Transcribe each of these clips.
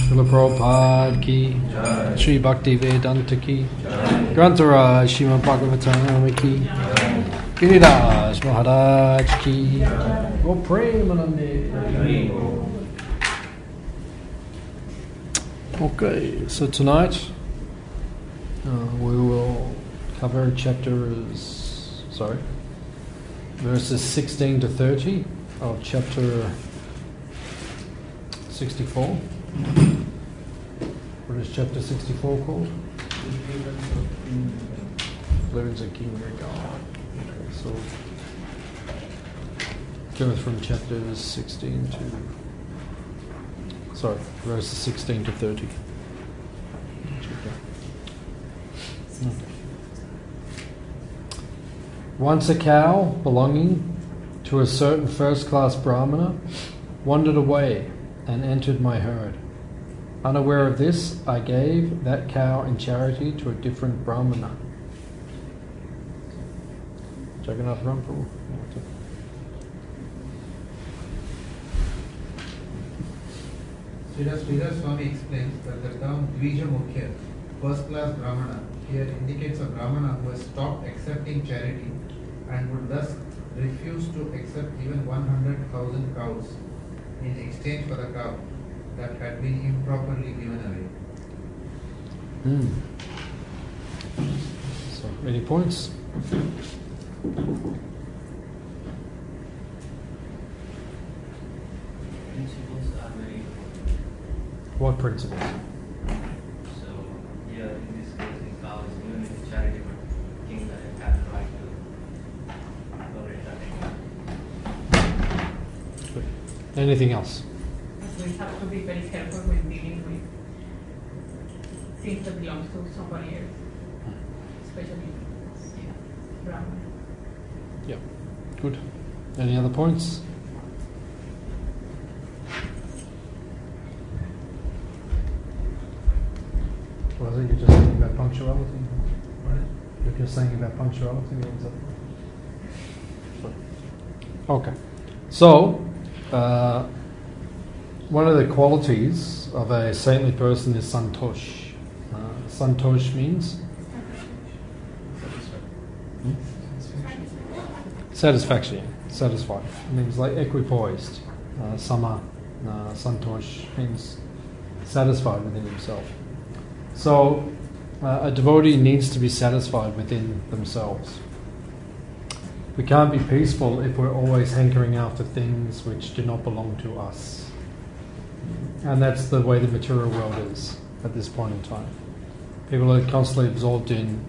Srila Prabhupada ki, Sri Bhakti Vedanta ki, Grantaraj Srimad Bhagavatam ki, Giridas Maharaj ki, Go Premanande. Okay, so tonight we will cover verses 16 to 30 of chapter 64. What is chapter 64 called? Deliverance of King Regal. Okay, so goes from chapters 16 to verses 16 to 30. Okay. Once a cow belonging to a certain first-class brahmana wandered away and entered my herd. Unaware of this, I gave that cow in charity to a different brahmana. Jagannath Ramprabhu. Sridhar Swami explains that the term Dvija Mukhya, first-class brahmana, here indicates a brahmana who has stopped accepting charity and would thus refuse to accept even 100,000 cows in exchange for the cow that had been improperly given away. So, any points? Principles are very important. What principles? So, here in this case, the cow is given with charity, but king doesn't have the right to tolerate that. Anything else? So we have to be very careful when dealing with things that belongs to somebody else, especially Brahman. Yeah. Good. Any other points? Well, I think you're just saying about punctuality. What? If you're saying about punctuality, what's that? Okay. So, one of the qualities of a saintly person is santosh. Santosh means satisfaction. Satisfied. It means like equipoised. Santosh means satisfied within himself. So, a devotee needs to be satisfied within themselves. We can't be peaceful if we're always hankering after things which do not belong to us. And that's the way the material world is at this point in time. People are constantly absorbed in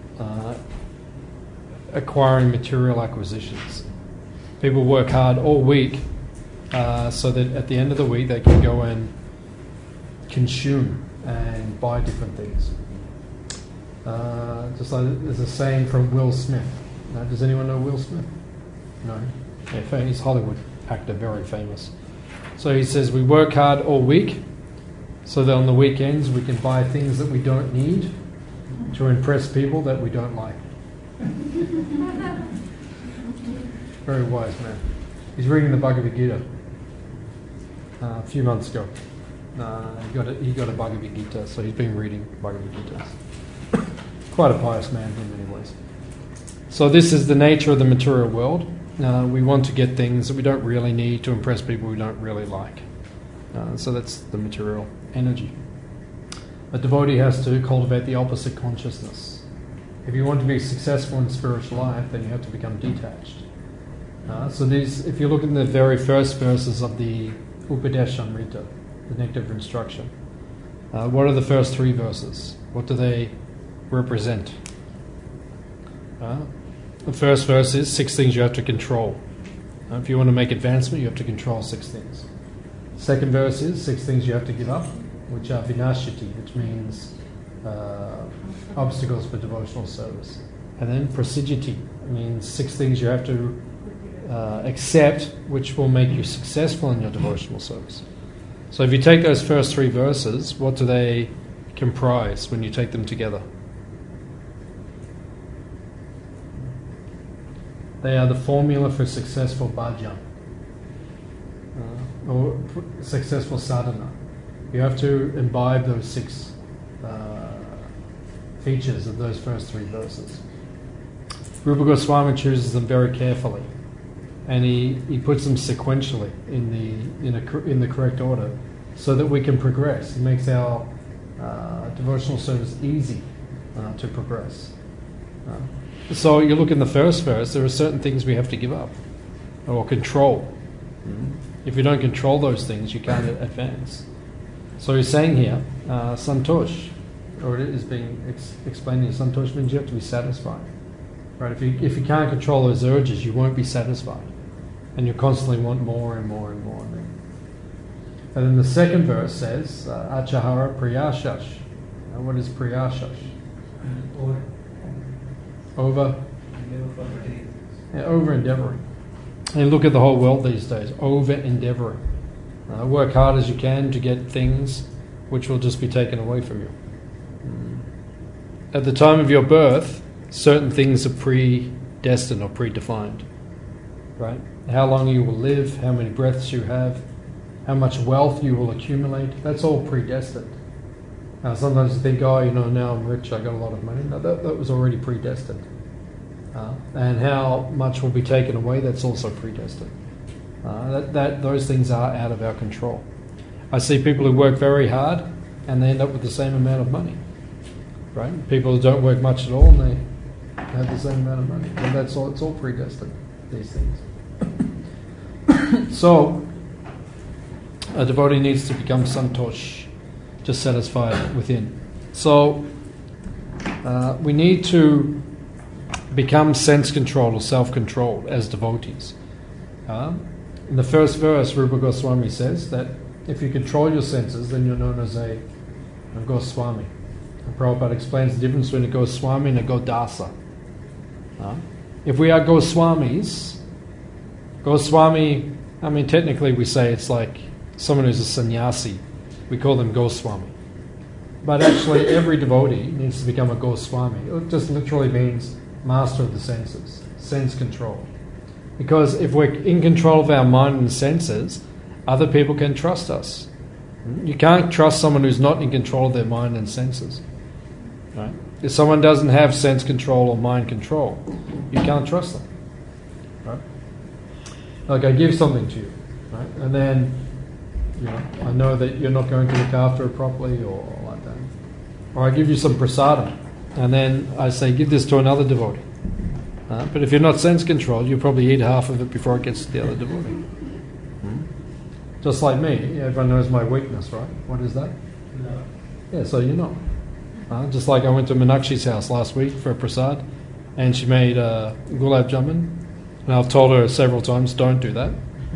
acquiring material acquisitions. People work hard all week so that at the end of the week they can go and consume and buy different things. Just like there's a saying from Will Smith. Does anyone know Will Smith? No? Yeah, he's a Hollywood actor, very famous. So he says we work hard all week so that on the weekends we can buy things that we don't need to impress people that we don't like. Very wise man. He's reading the Bhagavad Gita a few months ago. He got a Bhagavad Gita, so he's been reading Bhagavad Gita. Quite a pious man in many ways. So this is the nature of the material world. We want to get things that we don't really need to impress people we don't really like. So that's the material energy. A devotee has to cultivate the opposite consciousness. If you want to be successful in spiritual life, then you have to become detached. So these, if you look in the very first verses of the Upadeshamrita, the Nectar of Instruction, what are the first three verses? What do they represent? The first verse is 6 things you have to control. If you want to make advancement, you have to control 6 things. Second verse is 6 things you have to give up, which are vinashati, which means obstacles for devotional service. And then prasijjati means 6 things you have to accept, which will make you successful in your devotional service. So if you take those first 3 verses, what do they comprise when you take them together? They are the formula for successful bhajan, or successful sadhana. You have to imbibe those 6 features of those first 3 verses. Rupa Goswami chooses them very carefully, and he puts them sequentially in the correct order, so that we can progress. It makes our devotional service easy to progress. So you look in the first verse, there are certain things we have to give up or control. If you don't control those things, you can't advance. So he's saying here, santosh, or it is being explained here, santosh means you have to be satisfied. Right? If you can't control those urges, you won't be satisfied. And you constantly want more and more and more. And then the second verse says, achahara priyashash. Now what is priyashash? Over endeavoring. And look at the whole world these days, over endeavoring. Work hard as you can to get things which will just be taken away from you. At the time of your birth, certain things are predestined or predefined. Right? How long you will live, how many breaths you have, how much wealth you will accumulate, that's all predestined. Sometimes you think, now I'm rich, I got a lot of money. No, that was already predestined. And how much will be taken away, that's also predestined. Those things are out of our control. I see people who work very hard and they end up with the same amount of money. Right? People who don't work much at all and they have the same amount of money. And it's all predestined, these things. So, a devotee needs to become santosh, just satisfied within. So, we need to become sense-controlled or self-controlled as devotees. In the first verse, Rupa Goswami says that if you control your senses, then you're known as a Goswami. And Prabhupada explains the difference between a Goswami and a Godasa. If we are Goswamis, Goswami, technically we say it's like someone who's a sannyasi. We call them Goswami. But actually every devotee needs to become a Goswami. It just literally means master of the senses, sense control. Because if we're in control of our mind and senses, other people can trust us. You can't trust someone who's not in control of their mind and senses. Right? If someone doesn't have sense control or mind control, you can't trust them. Right? Like I give something to you, right? And then I know that you're not going to look after it properly or like that. Or I give you some prasadam, and then I say, give this to another devotee. But if you're not sense controlled, you'll probably eat half of it before it gets to the other devotee. Just like me, everyone knows my weakness, right? What is that? No. Yeah, so you know. Just like I went to Meenakshi's house last week for a prasad, and she made gulab jamun, and I've told her several times, don't do that.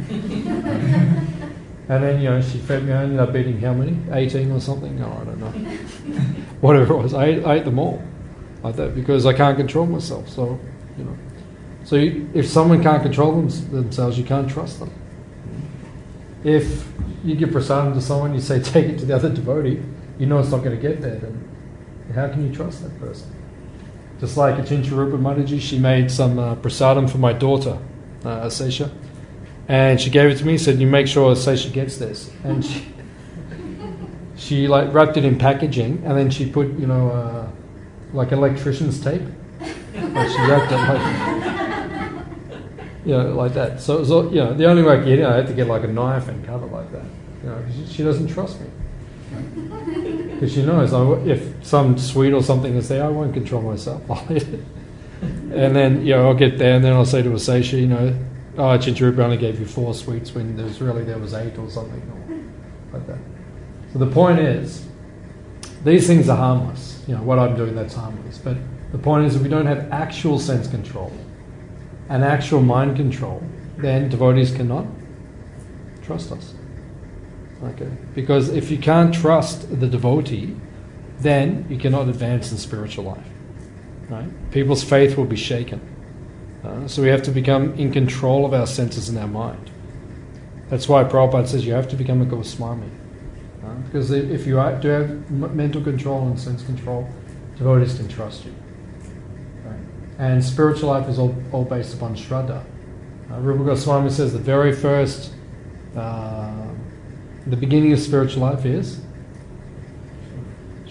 And then, she fed me, I ended up eating how many? 18 or something? Oh, I don't know. Whatever it was. I ate them all like that because I can't control myself. So, So if someone can't control themselves, you can't trust them. If you give prasadam to someone, you say, take it to the other devotee, you know it's not going to get there, then how can you trust that person? Just like Achincha Rupa Mataji, she made some prasadam for my daughter, Sesha. And she gave it to me, said, you make sure Sesha gets this. And she wrapped it in packaging, and then she put, like electrician's tape. And she wrapped it like that. So it was, the only way I could get it, I had to get like a knife and cut it like that. She doesn't trust me. Because she knows if some sweet or something is there, I won't control myself. I'll eat it. And then, I'll get there and then I'll say to a Sesha, Achincha Rupa only gave you 4 sweets when there was 8 or something like that. So the point is, these things are harmless. What I'm doing, that's harmless. But the point is, if we don't have actual sense control and actual mind control, then devotees cannot trust us. Okay? Because if you can't trust the devotee, then you cannot advance in spiritual life. Right? People's faith will be shaken. So we have to become in control of our senses and our mind. That's why Prabhupada says you have to become a Goswami. Because if you do have mental control and sense control, devotees can trust you. Right? And spiritual life is all based upon Shraddha. Rupa Goswami says the very first, the beginning of spiritual life is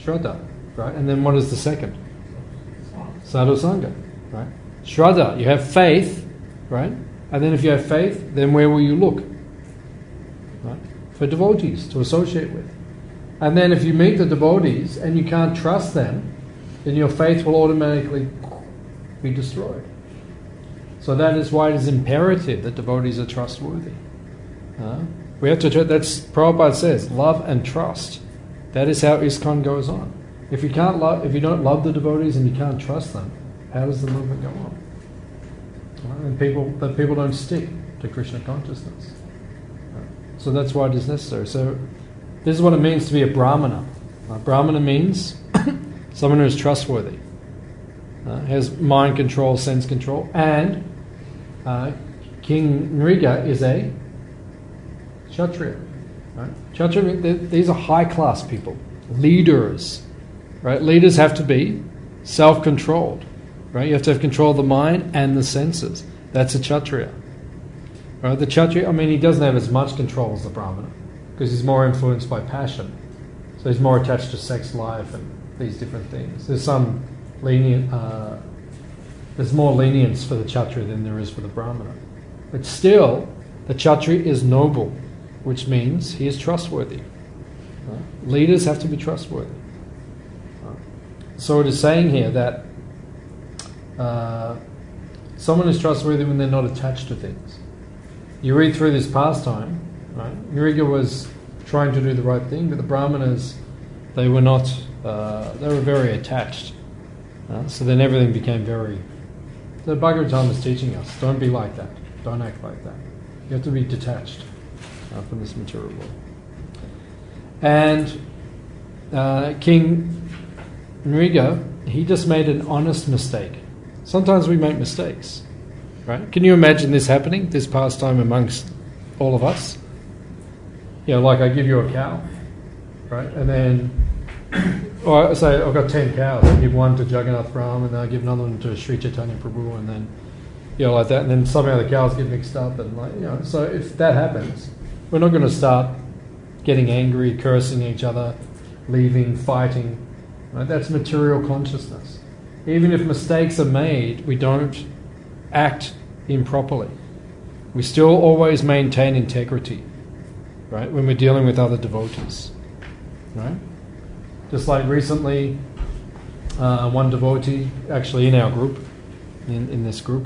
Shraddha, right? And then what is the second? Sadhu Sangha, right? Shraddha, you have faith, right? And then if you have faith, then where will you look? Right? For devotees to associate with. And then if you meet the devotees and you can't trust them, then your faith will automatically be destroyed. So that is why it is imperative that devotees are trustworthy. We have to. That's Prabhupada says, love and trust. That is how ISKCON goes on. If you don't love the devotees and you can't trust them, how does the movement go on? And people don't stick to Krishna consciousness. So that's why it is necessary. So this is what it means to be a Brahmana. Brahmana means someone who is trustworthy, has mind control, sense control, and King Nriga is a Kshatriya. Right? Kshatriya, these are high class people, leaders. Right? Leaders have to be self-controlled. Right? You have to have control of the mind and the senses. That's a Kshatriya. Right? The Kshatriya, he doesn't have as much control as the Brahmana because he's more influenced by passion. So he's more attached to sex life and these different things. There's some there's more lenience for the Kshatriya than there is for the Brahmana. But still, the Kshatriya is noble, which means he is trustworthy. Right? Leaders have to be trustworthy. Right? So it is saying here that someone is trustworthy when they're not attached to things. You read through this pastime, right? Nriga was trying to do the right thing, but the Brahmanas, they were not, they were very attached. So then everything became very... The Bhagavatam is teaching us, don't be like that. Don't act like that. You have to be detached from this material world. And King Nriga, he just made an honest mistake. Sometimes we make mistakes, right? Can you imagine this happening, this pastime amongst all of us? Like I give you a cow, right? And then, or I say I've got 10 cows. I give one to Jagannath Brahma, and then I give another one to Sri Chaitanya Prabhu, and then, like that. And then somehow the cows get mixed up, and so if that happens, we're not going to start getting angry, cursing each other, leaving, fighting. Right? That's material consciousness. Even if mistakes are made, we don't act improperly. We still always maintain integrity, right? When we're dealing with other devotees, right? Just like recently, one devotee, actually in our group, in this group,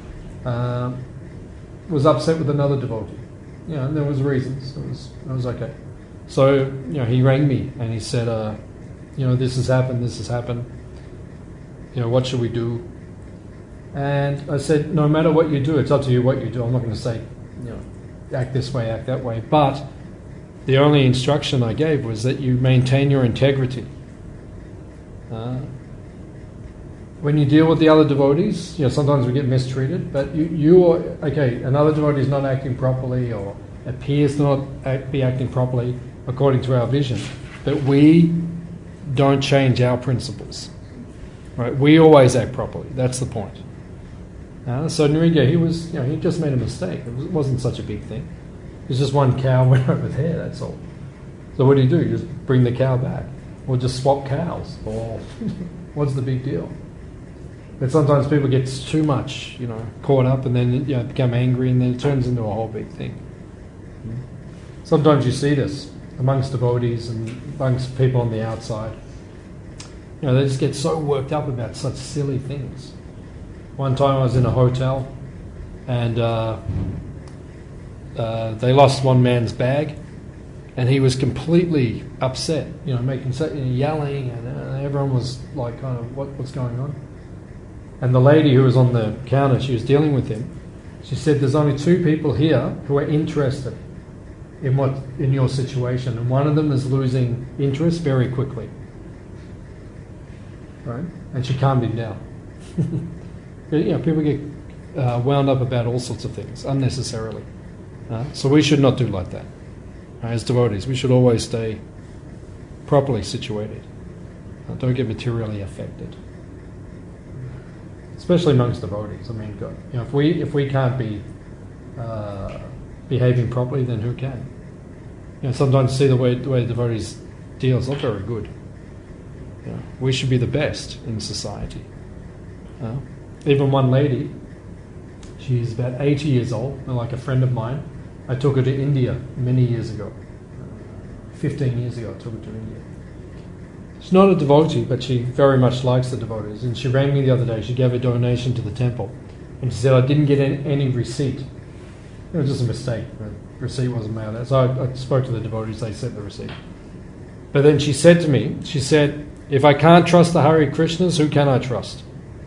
was upset with another devotee. And there was reasons. It was okay. So, he rang me and he said, this has happened. What should we do? And I said, no matter what you do, it's up to you what you do. I'm not going to say, act this way, act that way. But the only instruction I gave was that you maintain your integrity. When you deal with the other devotees, sometimes we get mistreated, but another devotee is not acting properly or appears to not be acting properly according to our vision. But we don't change our principles. Right? We always act properly. That's the point. So Nriga, he just made a mistake. It wasn't such a big thing. It was just one cow went over there, that's all. So what do? You just bring the cow back. Or just swap cows. Or what's the big deal? But sometimes people get too much, caught up and then become angry and then it turns into a whole big thing. Sometimes you see this amongst devotees and amongst people on the outside. They just get so worked up about such silly things. One time I was in a hotel and they lost one man's bag and he was completely upset, yelling and everyone was like, kind of, what's going on? And the lady who was on the counter, she was dealing with him, she said, there's only 2 people here who are interested in your situation, and one of them is losing interest very quickly. Right? And she calmed him down. People get wound up about all sorts of things unnecessarily. So we should not do like that. As devotees, we should always stay properly situated. Don't get materially affected. Especially amongst devotees. God, if we can't be behaving properly, then who can? Sometimes you see the way devotees deal is not very good. We should be the best in society. Even one lady, she's about 80 years old, and like a friend of mine, I took her to India many years ago. 15 years ago, I took her to India. She's not a devotee, but she very much likes the devotees. And she rang me the other day. She gave a donation to the temple. And she said, I didn't get any receipt. It was just a mistake. The receipt wasn't mailed out. So I spoke to the devotees. They sent the receipt. But then she said to me, she said, if I can't trust the Hare Krishnas, who can I trust?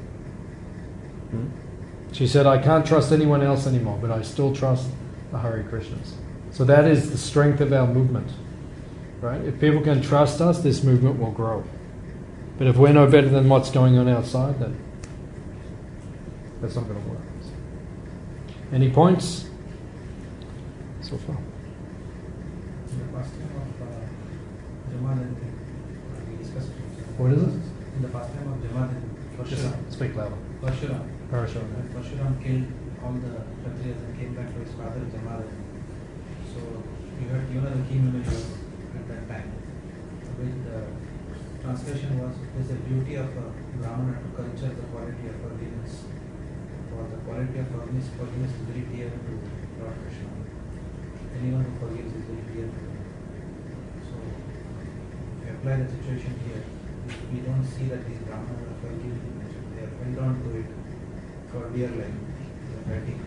She said, I can't trust anyone else anymore, but I still trust the Hare Krishnas. So that is the strength of our movement. Right? If people can trust us, this movement will grow. But if we're no better than what's going on outside, then that's not going to work. Any points so far? In the pastime of Jamadin, we discussed. What is it? In the pastime of Jamadin, Parshuram. Speak louder. Parshuram. Parashuram. Killed all the Kshatriyas and came back to his father Jamadin. So you had given the key memory at that time. With the translation was, it is the duty of a Brahmana to culture the quality of forgiveness. For the quality of forgiveness is very dear to Lord Krishna. Anyone who forgives is very dear to him. So if you apply the situation here, we don't see that these Brahmanas are forgiving, they are held on to it for dear life. They are fighting.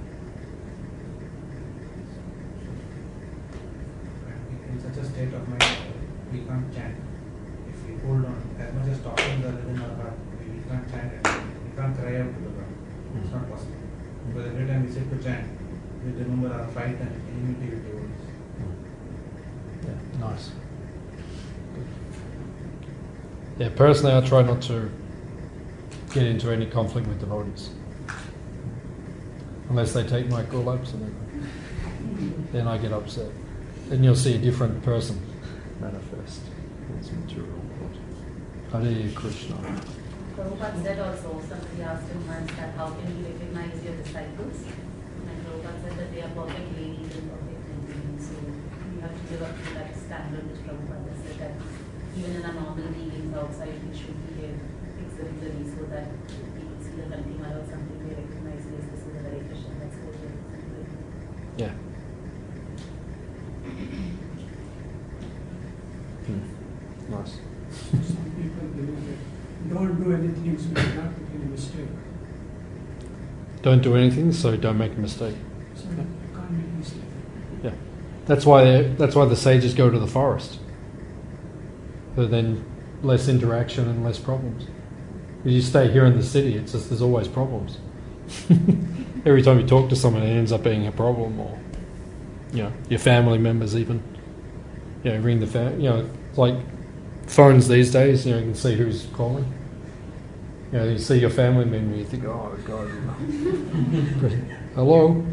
In such a state of mind, we can't chant. If we hold on, as much as talking within our heart, we can't chant it. We can't cry out to the God. It's not possible. Because every time we sit to chant, we remember our fight and enmity with devotees. Yeah, nice. Yeah, personally, I try not to get into any conflict with devotees. Unless they take my gulabs, and then I get upset. Then you'll see a different person manifest. It's material. Hare Krishna. Prabhupada said also, somebody asked him once that how can you recognize your disciples? And Prabhupada said that they are perfect ladies and perfect gentlemen. So you have to live up to that standard which Prabhupada said that even in our normal dealings outside we should behave exemplary so that people see the Kantimala or something, they recognize, yes, this is a Hare Krishna, that's what they're exemplary. Yeah. Nice. Some people believe that don't do anything so you're not making a mistake. Don't do anything, so don't make a mistake. So you can't make a mistake. Yeah. That's why the sages go to the forest. So then less interaction and less problems. If you stay here in the city, it's just there's always problems. Every time you talk to someone, it ends up being a problem, or your family members even. Ring the it's like phones these days. You can see who's calling. You see your family member, you think, oh God, hello.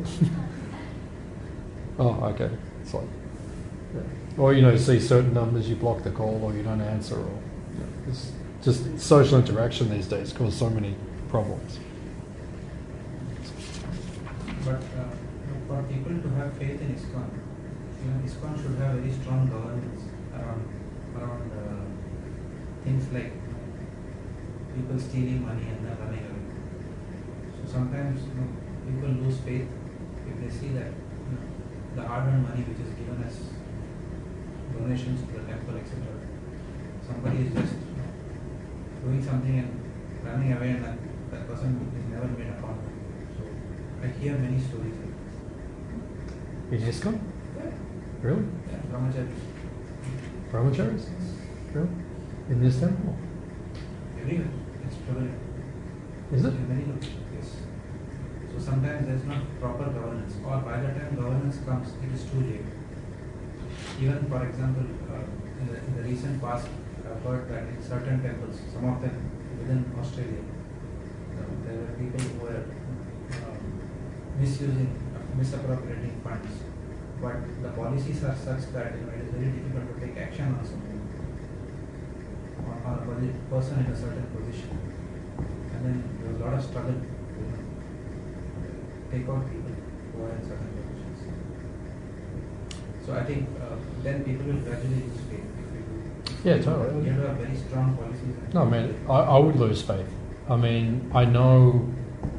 Oh, okay. It's like, or see certain numbers, you block the call, or you don't answer, or it's just social interaction these days cause so many problems. But for people to have faith in ISKCON, ISKCON should have very strong governance around things like people stealing money and then running away. So sometimes people lose faith if they see that the hard-earned money which is given as donations to the temple, etc. Somebody is just doing something and running away, and that person is never made a contact. So I hear many stories like In ISKCON? that. Really? Yeah, brahmacharis. Brahmacharis? Really? In this temple? Everywhere. It's prevalent. Is it? In many locations, yes. So sometimes there is not proper governance, or by the time governance comes, it is too late. Even, for example, in the recent past, I've heard that in certain temples, some of them within Australia, there were people who were misappropriating funds. But the policies are such that it is very difficult to take action on something, on a person in a certain position. And then there was a lot of struggle to take out people who are in certain positions. So I think then people will gradually lose faith if Yeah, totally. You have to have very strong policies. No, I mean, I would lose faith. I mean, I know.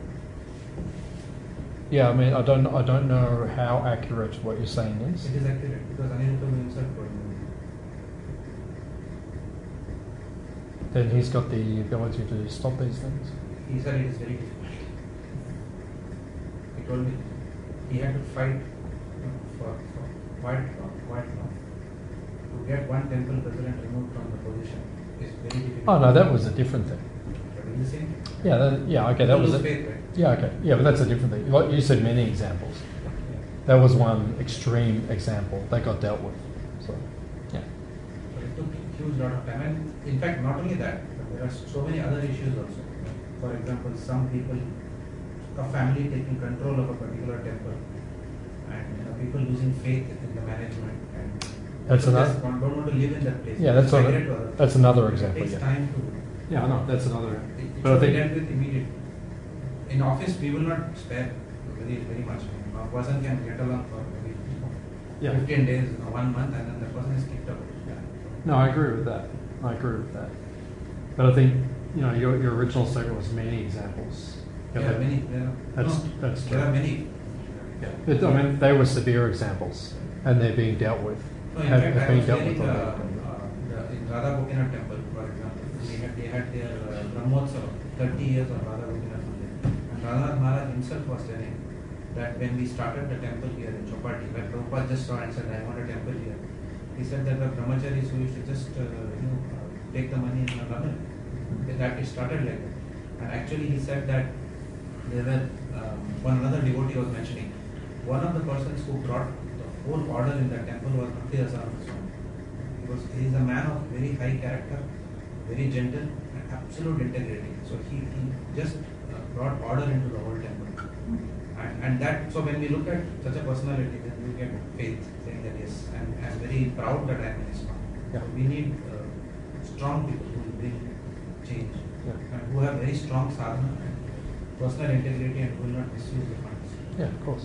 Yeah, I mean, I don't know how accurate what you're saying is. It is accurate because Anirudh himself told me. Then he's got the ability to stop these things. He said it is very difficult. He told me he had to fight for quite long. To get one temple president removed from the position is very difficult. Oh no, that was a different thing. But in the same, Yeah, okay, that was lose it. faith, right? Yeah, okay, yeah, but that's a different thing. Like you said, many examples. Yeah. That was one extreme example that got dealt with. So, yeah. But it took a huge lot of time. And in fact, not only that, but there are so many other issues also. For example, some people, a family taking control of a particular temple, and people losing faith in the management, and That's people another- just don't want to live in that place. Yeah, that's It's another- migrate to other that's places. another It example, takes yeah. time to. Yeah, I know, that's another. It But I should be think, dealt with immediately. In office, we will not spare very much. A person can get along for maybe Yeah. 15 days, 1 month, and then the person is kicked out. no, I agree with that. But I think, you know, your original statement was many examples. There are many. That's There are true. many. Yeah. I mean, they were severe examples, and they're being dealt with. No, in have fact, I been was dealt hearing with in already. Radha Gopinath temple, for example, they had their Brahmotsav, 30 years of Radha Gopinath Mandir. And Radha Maharaj himself was telling that when we started the temple here in Chopati, when Prabhupada just saw and said, I want a temple here, he said that the brahmacharis who used to just take the money and run it, that it started like that. And actually he said that there were, one another devotee was mentioning, one of the persons who brought the whole order in that temple was Bhakti Rasananda Swami. He is a man of very high character, very gentle and absolute integrity. So he just brought order into the whole temple. And that, so when we look at such a personality, then we get faith, saying that yes, I'm very proud that I'm in ISKCON. Yeah. We need strong people who will bring change, Yeah. and who have very strong sadhana and personal integrity and who will not misuse the funds. Yeah, of course.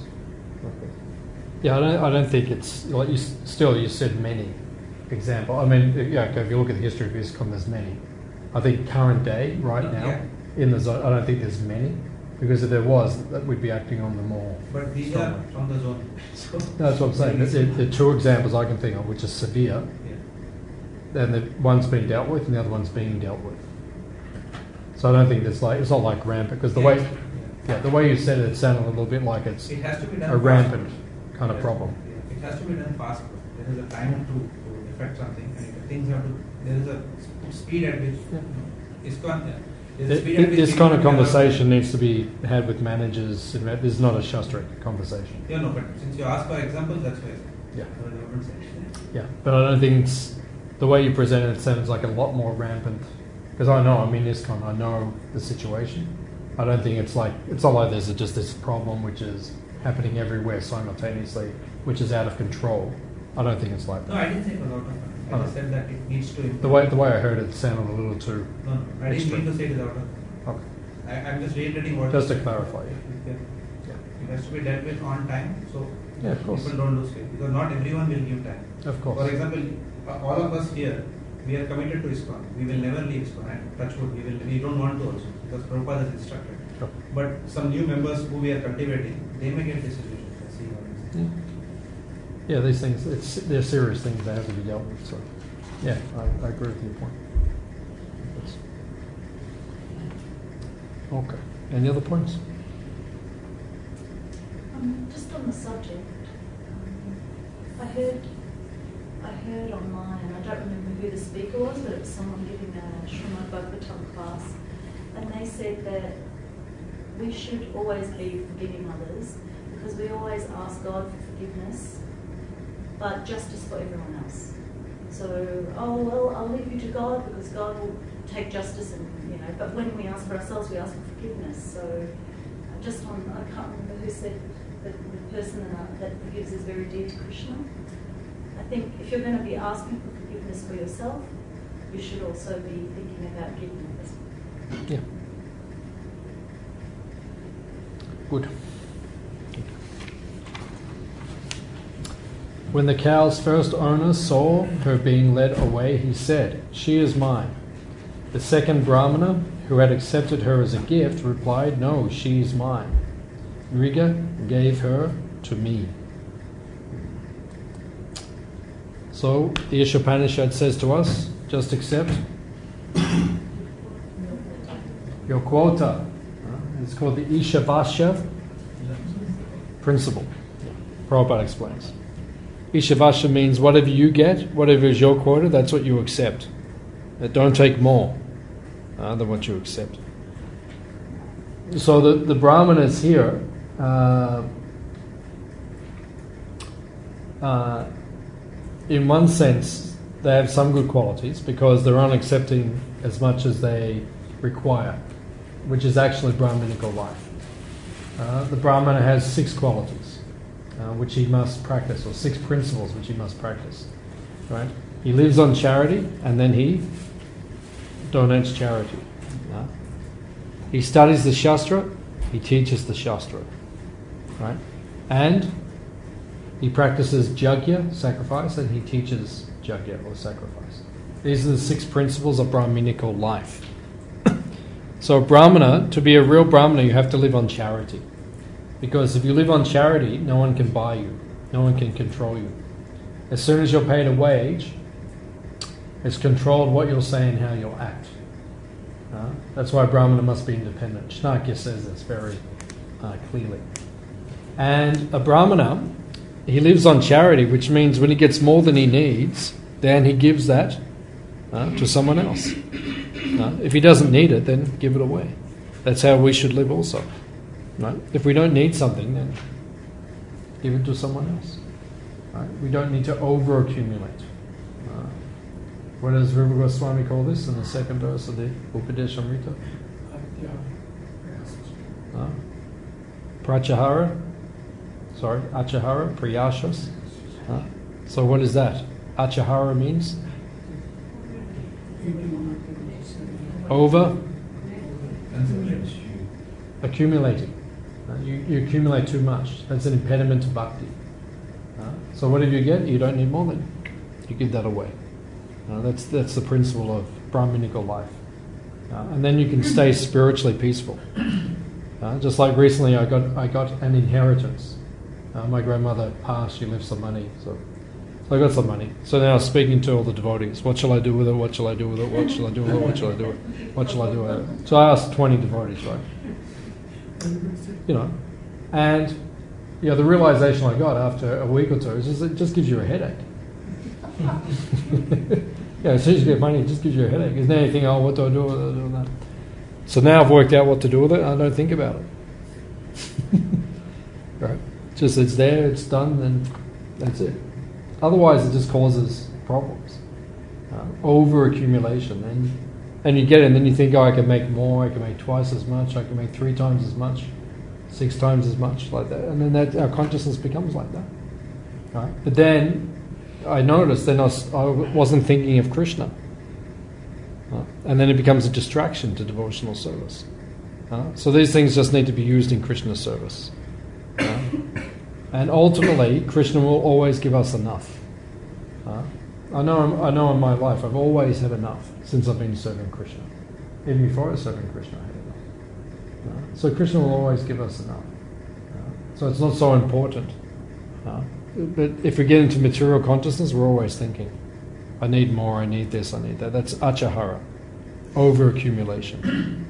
Yeah, I don't think it's like you said many example. I mean, yeah, okay, if you look at the history of ISKCON, there's many. I think current day, right now, Yeah. in the zone, I don't think there's many, because if there was, that we'd be acting on them more. But these strongly. are from the zone. So That's what I'm saying. The two examples I can think of, which is severe, Yeah. and the one's being dealt with, and the other one's being dealt with. So I don't think it's not like rampant, because the way you said it, it sounded a little bit like it's It has to be done a fast. rampant kind of Yes. problem. Yeah. It has to be done fast. There is a time to affect something, and things have to. There is a speed at which ISKCON. There's a speed at which This people kind of can develop- conversation needs to be had with managers. This is not a Shastric conversation. Yeah, no, but since you asked for examples, that's why I said. Yeah. The government said. Yeah, but I don't think it's the way you present it. Sounds like a lot more rampant. Because I know I'm in ISKCON, I know the situation. I don't think it's not like there's just this problem which is happening everywhere simultaneously, which is out of control. I don't think it's like No, that. I didn't say it was out of control. I Oh. just said that it needs to improve. The way I heard it sounded a little too. No, I didn't Extreme. mean to say it is out of control. Okay. I'm just reiterating what. Just you to said. clarify, Yeah. Yeah. It has to be dealt with on time, so Yeah, of course. people don't lose faith, because not everyone will give time. Of course. For example, all of us here, we are committed to ISKCON. We will never leave ISKCON. And touch wood, we don't want to also, because Prabhupada has instructed. Sure. But some new members who we are cultivating, they may get disillusioned. Let's see what it is. Yeah, these things, they're serious things that have to be dealt with. So, yeah, I agree with your point. That's- Okay. Any other points? Just on the subject, I heard online, and I don't remember who the speaker was, but it was someone giving a Srimad Bhagavatam class, and they said that we should always be forgiving others, because we always ask God for forgiveness, but justice for everyone else. So, oh well, I'll leave you to God, because God will take justice, and but when we ask for ourselves, we ask for forgiveness. So, I can't remember who said that the person that forgives is very dear to Krishna. I think if you're going to be asking for forgiveness for yourself, you should also be thinking about giving it. Yeah. Good. When the cow's first owner saw her being led away, he said, "She is mine." The second Brahmana, who had accepted her as a gift, replied, "No, she is mine. Mriga gave her to me." So the Ishopanishad says to us, just accept your quota. It's called the Ishavasya principle. Prabhupada explains. Ishavasya means whatever you get, whatever is your quota, that's what you accept. Don't take more than what you accept. So the Brahmanas here, in one sense, they have some good qualities because they're only accepting as much as they require, which is actually Brahminical life. The Brahmana has 6 qualities which he must practice, or 6 principles which he must practice. Right? He lives on charity, and then he donates charity. He studies the Shastra, he teaches the Shastra. Right? And he practices Jagya, sacrifice, and he teaches Jagya, or sacrifice. These are the 6 principles of Brahminical life. So a Brahmana, to be a real Brahmana, you have to live on charity. Because if you live on charity, no one can buy you. No one can control you. As soon as you're paid a wage, it's controlled what you'll say and how you'll act. That's why a Brahmana must be independent. Shnakya says this very clearly. And a Brahmana, he lives on charity, which means when he gets more than he needs, then he gives that to someone else. If he doesn't need it, then give it away. That's how we should live also. Right? If we don't need something, then give it to someone else. Right? We don't need to over-accumulate. What does Rupa Goswami call this in the second verse of the Upadeshamrita? Prachahara? Sorry, Achahara, Priyashas. So what is that? Achahara means? Over? Accumulating. You accumulate too much. That's an impediment to bhakti. So whatever you get, you don't need more than you give that away. That's the principle of Brahminical life. And then you can stay spiritually peaceful. Just like recently I got an inheritance. My grandmother passed, she left some money. So I got some money. So now I was speaking to all the devotees. What shall I do with it? What shall I do with it? What shall I do with it? What shall I do with it? What shall I do with it? So I asked 20 devotees, right? And the realization I got after a week or two is it just gives you a headache. As soon as you get money, it just gives you a headache. Isn't there anything, what do I do with it? Do that? So now I've worked out what to do with it, I don't think about it. Right? Just it's there, it's done, then that's it. Otherwise it just causes problems. Over accumulation. And you get it, and then you think, I can make more, I can make twice as much, I can make 3 times as much, 6 times as much, like that. And then our consciousness becomes like that. Right? But then I noticed, then I wasn't thinking of Krishna. And then it becomes a distraction to devotional service. So these things just need to be used in Krishna service. And ultimately, Krishna will always give us enough. I know in my life I've always had enough since I've been serving Krishna. Even before I was serving Krishna, I had enough. So Krishna will always give us enough. So it's not so important. But if we get into material consciousness, we're always thinking, I need more, I need this, I need that. That's achahara, over accumulation.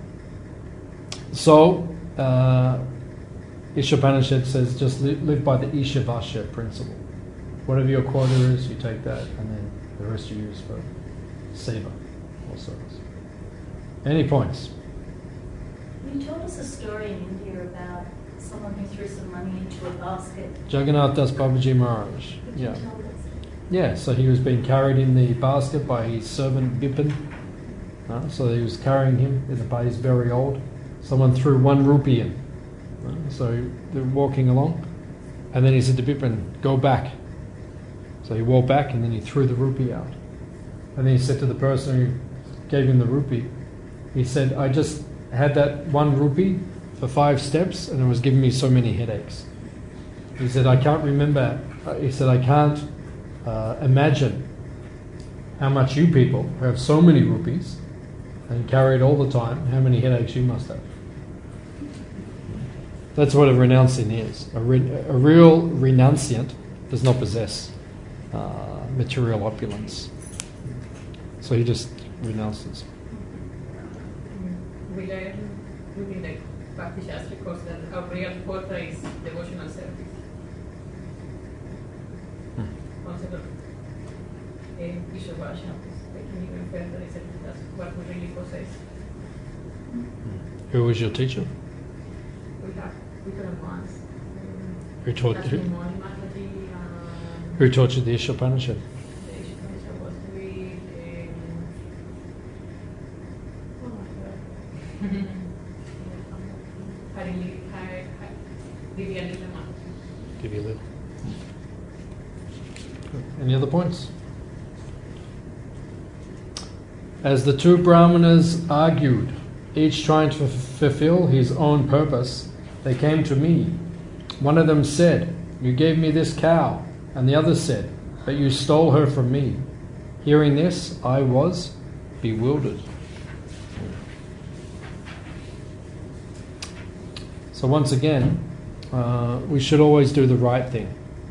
So Ishopanishad says just live by the Ishavasya principle. Whatever your quota is, you take that, and then the rest you use for seva or service. Any points? You told us a story in India about someone who threw some money into a basket. Jagannath Das Babaji Maharaj. Could you tell us? Yeah, so he was being carried in the basket by his servant Bipin. So he was carrying him, he's very old. Someone threw 1 rupee in. So they're walking along, and then he said to Bipin, go back. So he walked back, and then he threw the rupee out. And then he said to the person who gave him the rupee, he said, I just had that 1 rupee for 5 steps, and it was giving me so many headaches. He said, I can't remember he said, I can't imagine how much you people who have so many rupees and carry it all the time, how many headaches you must have. That's what a renouncing is. A real renunciant does not possess material opulence. So he just renounces. We learn within the Bhakti Shastra course that our real quota is devotional service. Concept of Ishwar Vaishnava is taking even further, is that that's what we really possess. Who was your teacher? We could advance. Who taught Lakshmi you? Moni Mataji, Who taught you the Ishopanishad? the Ishwar was with oh my god. Divya Lama. Give you a little. Any other points? As the two Brahmanas argued, each trying to fulfill his own purpose, they came to me. One of them said, "You gave me this cow," and the other said, "But you stole her from me." Hearing this, I was bewildered. So once again, we should always do the right thing.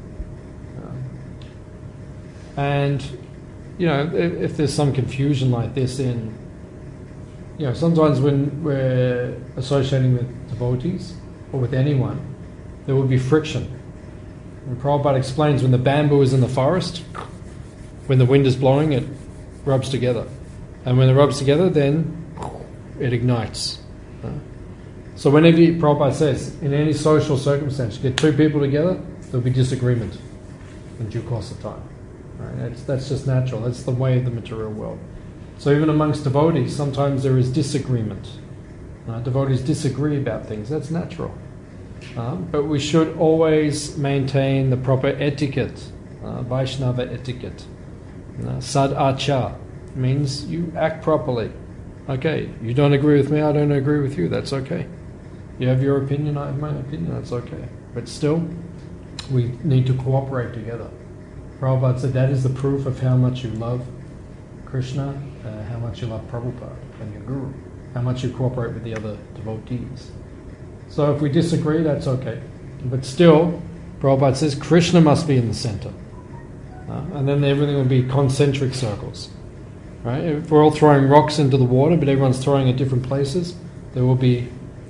And, you know, if there's some confusion like this in, you know, sometimes when we're associating with devotees or with anyone, there will be friction. And Prabhupada explains when the bamboo is in the forest, when the wind is blowing, it rubs together. And when it rubs together, then it ignites. So whenever Prabhupada says, in any social circumstance, you get two people together, there'll be disagreement in due course of time. Right? That's just natural. That's the way of the material world. So even amongst devotees, sometimes there is disagreement. Devotees disagree about things. That's natural. But we should always maintain the proper etiquette, Vaishnava etiquette. Sad acha means you act properly. Okay, you don't agree with me, I don't agree with you, that's okay. You have your opinion, I have my opinion, that's okay. But still, we need to cooperate together. Prabhupada said that is the proof of how much you love Krishna, how much you love Prabhupada and your Guru, how much you cooperate with the other devotees. So if we disagree, that's okay. But still, Prabhupada says Krishna must be in the center. And then everything will be concentric circles. Right? If we're all throwing rocks into the water, but everyone's throwing at different places, there will be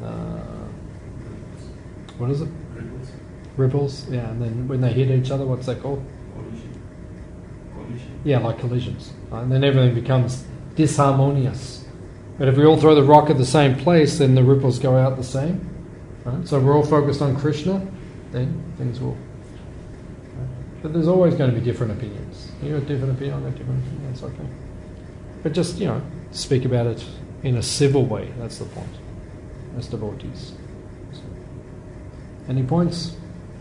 what is it? Ripples. Ripples. Yeah, and then when they hit each other, what's that called? Collision. Yeah, like collisions. And then everything becomes disharmonious. But if we all throw the rock at the same place, then the ripples go out the same. Right? So if we're all focused on Krishna, then things will. Right? But there's always going to be different opinions. You got a different opinion, I got a different opinion. That's okay. But just, you know, speak about it in a civil way. That's the point. As devotees. So, any points?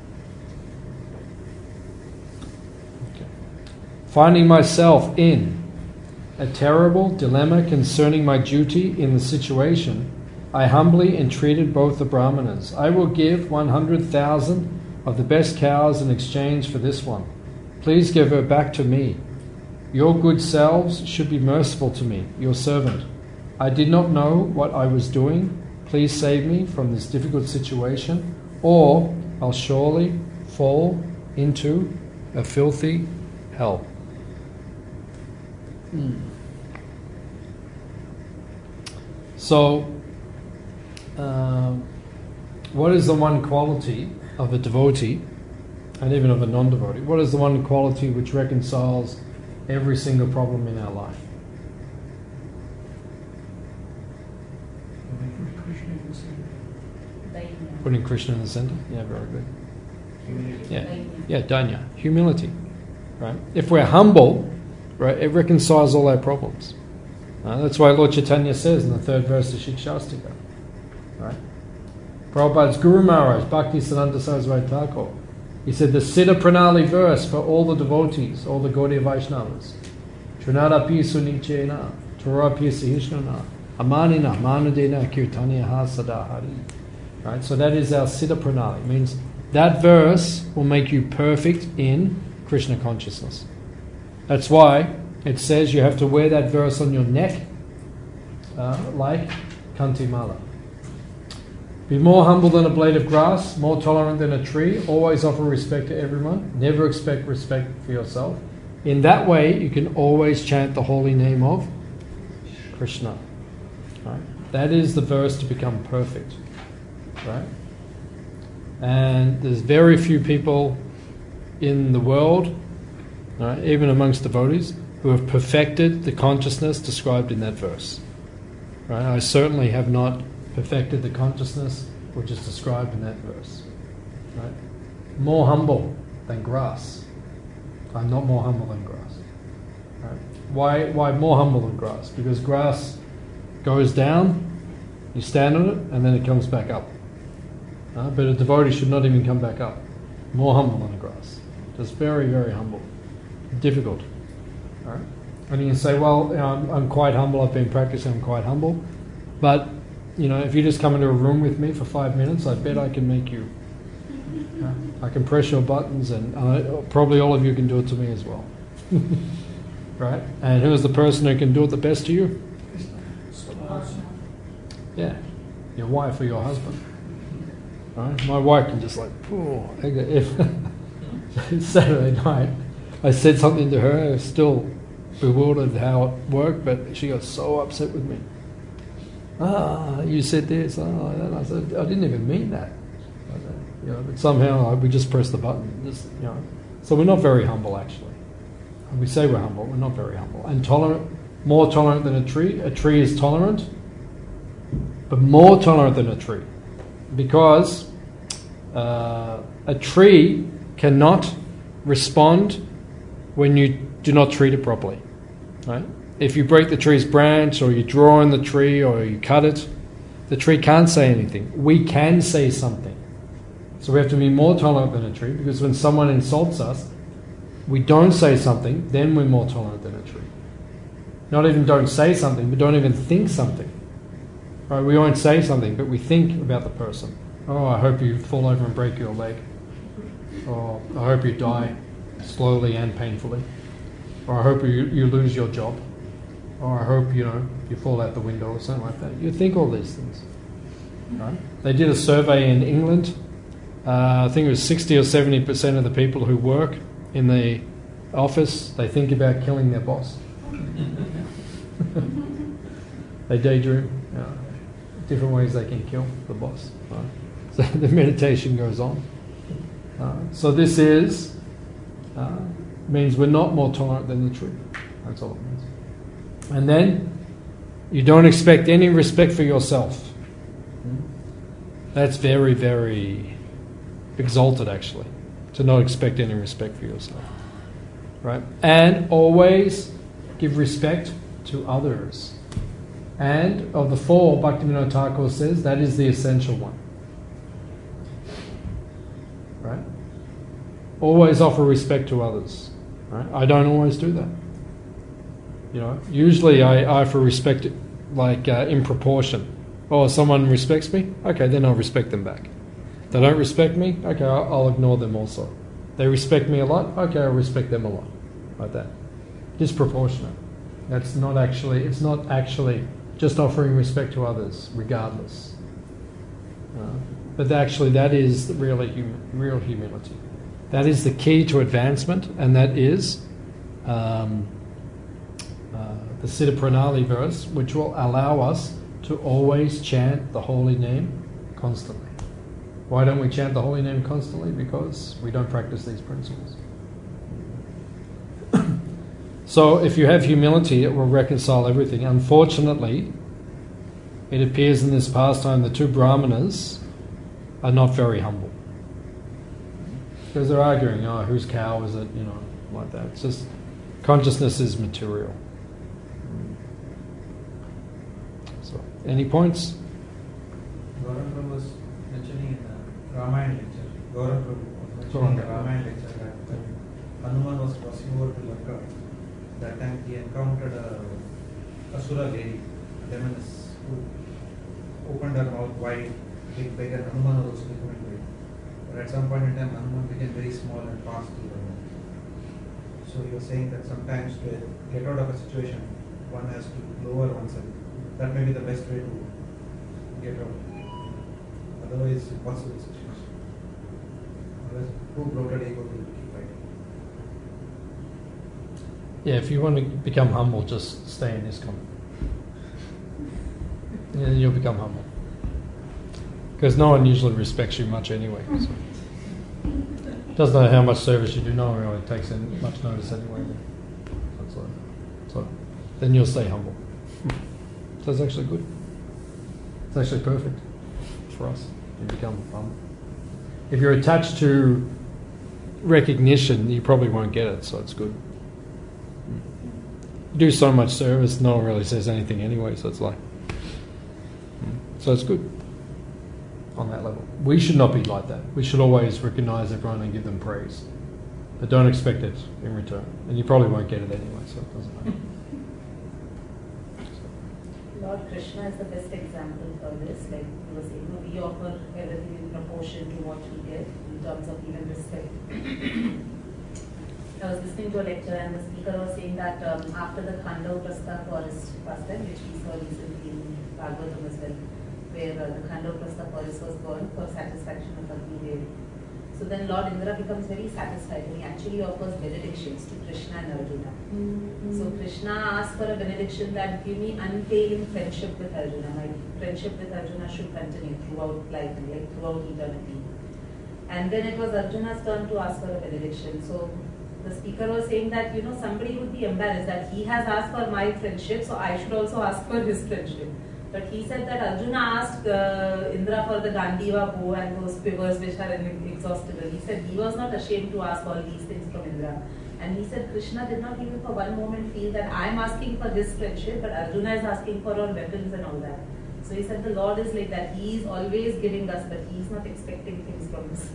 Okay. Finding myself in a terrible dilemma concerning my duty in the situation, I humbly entreated both the Brahmanas. I will give 100,000 of the best cows in exchange for this one. Please give her back to me. Your good selves should be merciful to me, your servant. I did not know what I was doing. Please save me from this difficult situation, or I'll surely fall into a filthy hell. So, what is the one quality of a devotee, and even of a non-devotee? What is the one quality which reconciles every single problem in our life? Putting Krishna in the center? Yeah, very good. Yeah, danya. Humility. Right? If we're humble, right, it reconciles all our problems. That's why Lord Chaitanya says in the 3rd verse of Shikshastika. Right? Prabhupada's Guru Maharaj, Bhaktisiddhanta Saraswati Thakur, he said the Siddha Pranali verse for all the devotees, all the Gaudiya Vaishnavas. Trinadapi sunichena, Turapi sahishnana, amanina, manadena, kirtaniyaha sadahari. Right? So that is our Siddha Pranali. It means that verse will make you perfect in Krishna consciousness. That's why it says you have to wear that verse on your neck, like Kantimala. Be more humble than a blade of grass, more tolerant than a tree, always offer respect to everyone, never expect respect for yourself. In that way, you can always chant the holy name of Krishna. Right? That is the verse to become perfect. Right? And there's very few people in the world, right, even amongst devotees, who have perfected the consciousness described in that verse. Right? I certainly have not perfected the consciousness which is described in that verse. Right? More humble than grass. I'm not more humble than grass. Right? Why more humble than grass? Because grass goes down, you stand on it, and then it comes back up. But a devotee should not even come back up. More humble than a grass. Just very, very humble. Difficult. Right? And you can say, well, you know, I'm quite humble, I've been practicing, I'm quite humble. But, you know, if you just come into a room with me for 5 minutes, I bet I can make you. I can press your buttons, and probably all of you can do it to me as well. Right? And who is the person who can do it the best to you? Yeah. Your wife or your husband. Right? My wife can just like, if Saturday night I said something to her, I was still bewildered how it worked, but she got so upset with me. You said this, that. I said, I didn't even mean that. You know, but somehow we just press the button. Just, you know. So we're not very humble, actually. We say we're humble, we're not very humble. And tolerant, more tolerant than a tree. A tree is tolerant, but more tolerant than a tree. Because a tree cannot respond when you do not treat it properly. Right? If you break the tree's branch, or you draw on the tree, or you cut it, the tree can't say anything. We can say something. So we have to be more tolerant than a tree, because when someone insults us, we don't say something, then we're more tolerant than a tree. Not even don't say something, but don't even think something. Right? We won't say something, but we think about the person. Oh, I hope you fall over and break your leg. Or I hope you die slowly and painfully. Or I hope you lose your job. Or I hope, you know, you fall out the window or something like that. You think all these things. Right? They did a survey in England. I think it was 60 or 70% of the people who work in the office, they think about killing their boss. They daydream. Different ways they can kill the boss. Right? So the meditation goes on. So this means we're not more tolerant than the tree. That's all it means. And then you don't expect any respect for yourself. That's very, very exalted, actually, to not expect any respect for yourself. Right? And always give respect to others. And of the four, Bhaktivinoda Thakur says that is the essential one. Right? Always offer respect to others. Right? I don't always do that. You know, usually I offer respect like in proportion. Oh, someone respects me? Okay, then I'll respect them back. They don't respect me? Okay, I'll ignore them also. They respect me a lot? Okay, I'll respect them a lot. Like that. Disproportionate. It's not actually just offering respect to others, regardless. But actually that is really real humility. That is the key to advancement, and that is the Siddha Pranali verse, which will allow us to always chant the holy name constantly. Why don't we chant the holy name constantly? Because we don't practice these principles. So if you have humility, it will reconcile everything. Unfortunately, it appears in this pastime the two brahmanas are not very humble. Because they're arguing, whose cow is it, like that. It's just, consciousness is material. So, any points? Gaurav Prabhu was mentioning in the Ramayana lecture, Gaurav Prabhu was mentioning in the Ramayana lecture that Hanuman was crossing over to Lanka. That time he encountered a Asura lady, a demoness, who opened her mouth wide, big, and Hanuman was also becoming big. But at some point in time, Hanuman became very small and passed through the world. So you're saying that sometimes to get out of a situation, one has to lower oneself. That may be the best way to get out. Otherwise, it's impossible situation. Otherwise, who bloated ego will keep fighting. Yeah, if you want to become humble, just stay in ISKCON. And then you'll become humble. Because no one usually respects you much anyway. So. Doesn't matter how much service you do, no one really takes in much notice anyway. So then you'll stay humble. So it's actually good. It's actually perfect for us. You become humble. If you're attached to recognition, you probably won't get it, so it's good. You do so much service, no one really says anything anyway, so it's like... So it's good on that level. We should not be like that. We should always recognize everyone and give them praise. But don't expect it in return. And you probably won't get it anyway, so it doesn't matter. Lord Krishna is the best example for this. Like you were saying, we offer everything in proportion to what we get in terms of even respect. I was listening to a lecture and the speaker was saying that after the Khandauprastha forest pastime, which we saw recently in Bhagavatam as well, where the Khandauprastha forest was burned for satisfaction of Agni Devi. So then Lord Indra becomes very satisfied and he actually offers benedictions to Krishna and Arjuna. So Krishna asks for a benediction that give me unfailing friendship with Arjuna. My friendship with Arjuna should continue throughout life, like throughout eternity. And then it was Arjuna's turn to ask for a benediction. So the speaker was saying that, somebody would be embarrassed that he has asked for my friendship, so I should also ask for his friendship. But he said that Arjuna asked Indra for the Gandiva bow and those quivers which are inexhaustible. He said he was not ashamed to ask all these things from Indra. And he said Krishna did not even for one moment feel that I am asking for his friendship, but Arjuna is asking for all weapons and all that. So he said the Lord is like that. He is always giving us, but he is not expecting things from us.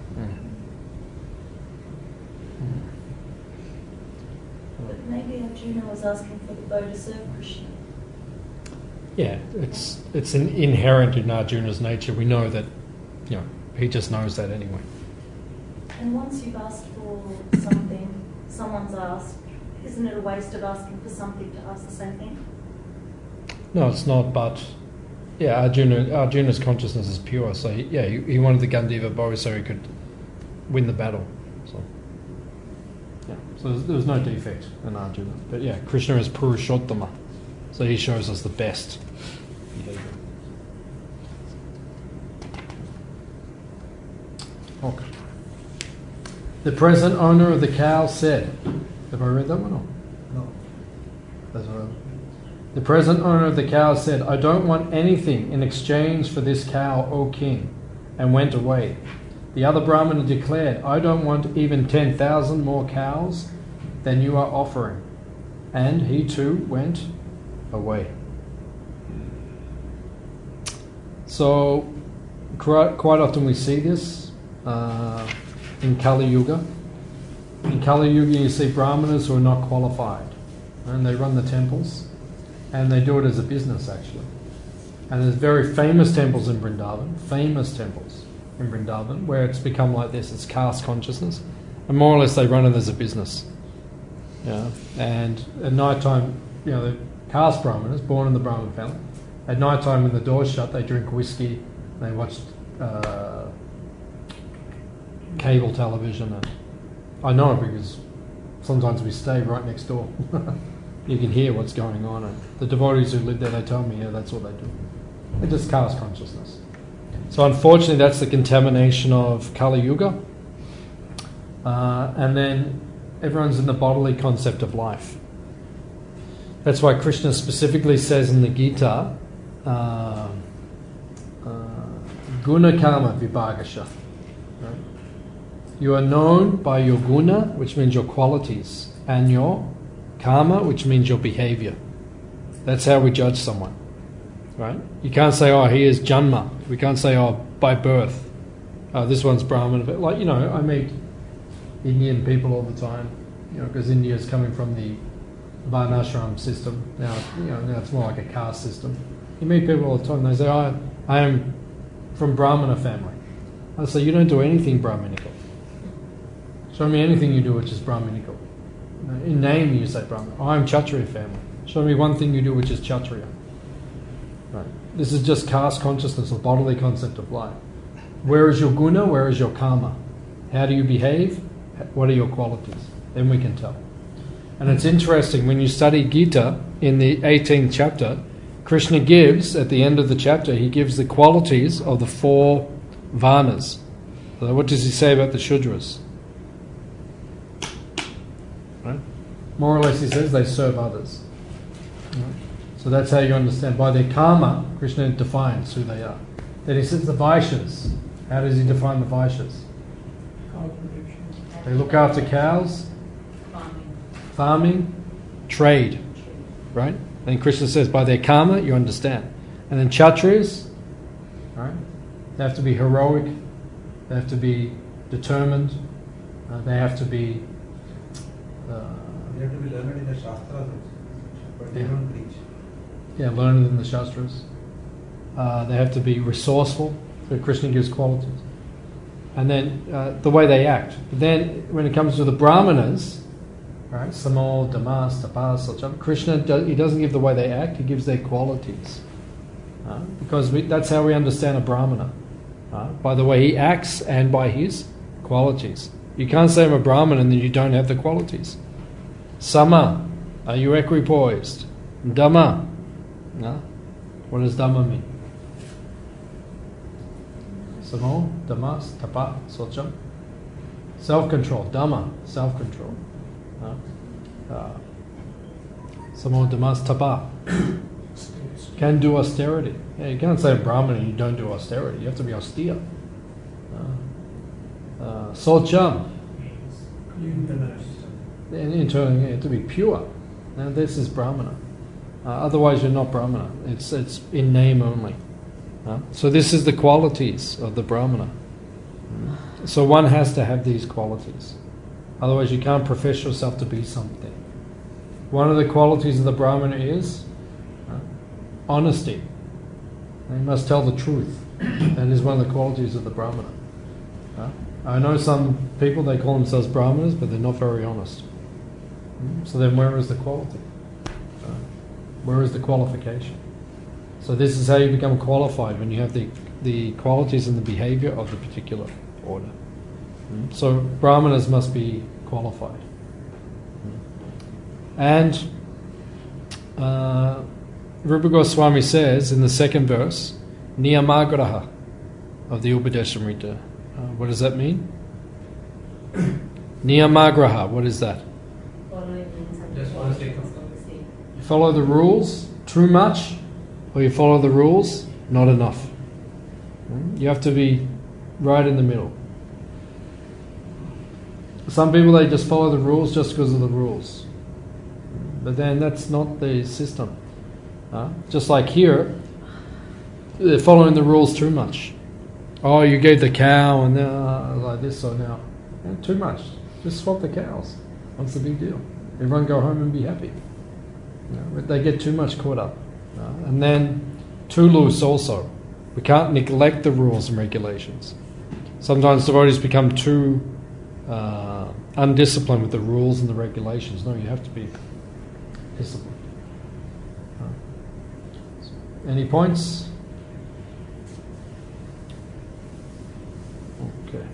But maybe Arjuna was asking for the bow to serve Krishna. Yeah, it's inherent in Arjuna's nature. We know that, he just knows that anyway. And once you've asked for something, someone's asked, isn't it a waste of asking for something to ask the same thing? No, it's not, but yeah, Arjuna's consciousness is pure, so he wanted the Gandiva bow so he could win the battle. So there was no defect in Arjuna. But yeah, Krishna is Purushottama, so he shows us the best behavior. Okay. The present owner of the cow said, have I read that one or? No. That's what the present owner of the cow said, I don't want anything in exchange for this cow, O king, and went away. The other Brahmana declared, I don't want even 10,000 more cows than you are offering. And he too went away. So, quite often we see this in Kali Yuga. In Kali Yuga you see Brahmanas who are not qualified, and they run the temples, and they do it as a business actually. And there's very famous temples in Vrindavan, where it's become like this, it's caste consciousness, and more or less they run it as a business. Yeah. And at night time, the caste Brahmanas, born in the Brahmin family, at night time when the door's shut, they drink whiskey, they watch cable television, and I know it because sometimes we stay right next door. You can hear what's going on, and the devotees who live there, they tell me, that's what they do. They just caste consciousness. So unfortunately that's the contamination of Kali Yuga. And then everyone's in the bodily concept of life. That's why Krishna specifically says in the Gita, Guna Karma Vibhagasha. Right? You are known by your guna, which means your qualities, and your karma, which means your behavior. That's how we judge someone. Right? You can't say, he is Janma. We can't say, by birth. This one's Brahmin. Like, I meet Indian people all the time, because India is coming from the Varnashram system. Now it's more like a caste system. You meet people all the time, they say, I am from Brahmana family. So you don't do anything Brahminical. Show me anything you do which is Brahminical. In name you say Brahmin. I'm Kshatriya family. Show me one thing you do which is Kshatriya. Right. This is just caste consciousness, or bodily concept of life. Where is your guna? Where is your karma? How do you behave? What are your qualities? Then we can tell. And it's interesting, when you study Gita, in the 18th chapter, Krishna gives, at the end of the chapter, he gives the qualities of the 4 varnas. So what does he say about the Shudras? Right? More or less he says they serve others. Right? So that's how you understand. By their karma, Krishna defines who they are. Then he says the Vaishyas. How does he define the Vaishyas? Cow protection. They look after cows, farming, trade. Right? Then Krishna says by their karma, you understand. And then Kshatriyas, right? They have to be heroic, they have to be determined, they have to be... They have to be learned in the Shastras also, but they don't preach. Yeah, learned in the Shastras. They have to be resourceful, so Krishna gives qualities. And then the way they act. But then when it comes to the Brahmanas, right, Samo, Damas, Tapas, Sacham, Krishna, he doesn't give the way they act, he gives their qualities. Because that's how we understand a Brahmana. By the way he acts and by his qualities. You can't say I'm a Brahmin and then you don't have the qualities. Sama, are you equipoised? Dhamma. No? What does Dhamma mean? Samo, Damas, Tapa, Socham. Self-control. Dhamma, self-control. Samo, Damas, Tapa. Can do austerity. Yeah, you can't say a Brahmin and you don't do austerity. You have to be austere. Socham. Internally, you have to be pure. Now this is Brahmana. Otherwise you're not Brahmana. It's in name only. So this is the qualities of the Brahmana. So one has to have these qualities. Otherwise you can't profess yourself to be something. One of the qualities of the Brahmana is honesty. They must tell the truth. That is one of the qualities of the Brahmana. I know some people, they call themselves Brahmanas, but they're not very honest. So then where is the quality? Where is the qualification? So this is how you become qualified, when you have the qualities and the behavior of the particular order. So Brahmanas must be qualified. And Rupa Goswami says in the second verse, Niyamagraha of the Upadeshamrita. What does that mean? Niyamagraha, what is that? Just for the sake of You follow the rules too much, or you follow the rules not enough. You have to be right in the middle. Some people, they just follow the rules just because of the rules. But then that's not the system. Just like here, they're following the rules too much. Oh, you gave the cow and like this, so now too much. Just swap the cows. What's the big deal? Everyone go home and be happy. But they get too much caught up. And then too loose also. We can't neglect the rules and regulations. Sometimes devotees become too undisciplined with the rules and the regulations. No, you have to be disciplined. Any points? Okay.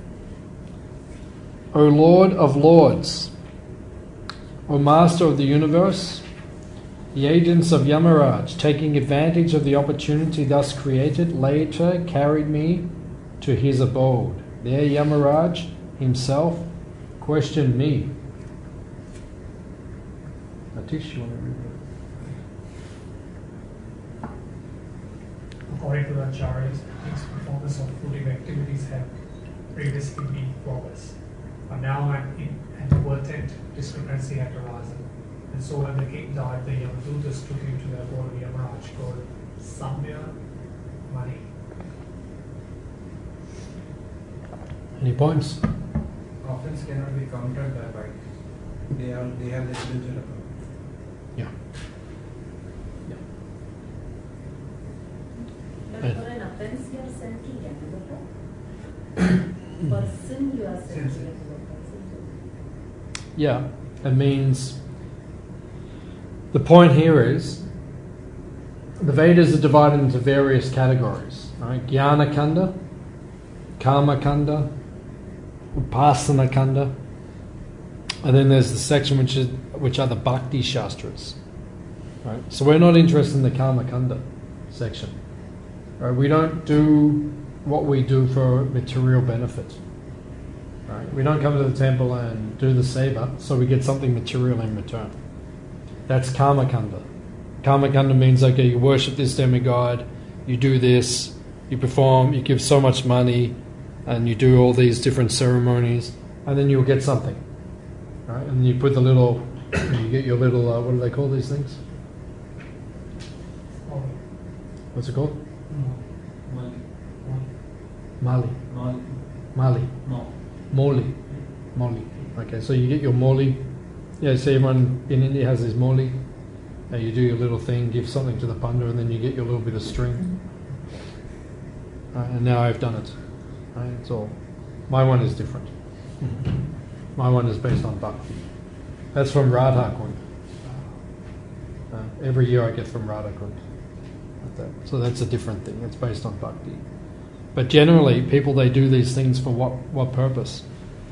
O Lord of Lords, O Master of the universe, the agents of Yamaraj, taking advantage of the opportunity thus created, later carried me to his abode. There Yamaraj himself questioned me. Atish, you want to read that? According to the acharyas, his performance of fruitive activities have previously been flawless. But now an inadvertent discrepancy had arisen. And so when the king died, the Yamadutas took him to the abode of Yamaraj called Samya Mani. Any points? offense cannot be countered by bite. They have the individual account. Yeah. But for an offense, you are sent to Yamagata? person, you are saying. Sin. Yeah, it means the point here is the Vedas are divided into various categories. Right? Jnana Kanda, Karma Kanda, Upasana Kanda, and then there's the section which are the Bhakti Shastras. Right? So we're not interested in the Karma Kanda section. Right? We don't do what we do for material benefit. Right? We don't come to the temple and do the seva so we get something material in return. That's Karma Kanda. Karma Kanda means, okay, you worship this demigod, you do this, you perform, you give so much money, and you do all these different ceremonies, and then you'll get something. Right? And you put the little, you get your little, what do they call these things? What's it called? Mali. Mali. Moli. Moli. Okay, so you get your moli. Yeah, so everyone in India has this moli. And you do your little thing, give something to the panda, and then you get your little bit of string. And now I've done it. Right, it's all. My one is different. My one is based on bhakti. That's from Radha Kund. Every year I get from Radha Kund. So that's a different thing. It's based on bhakti. But generally, people, they do these things for what purpose?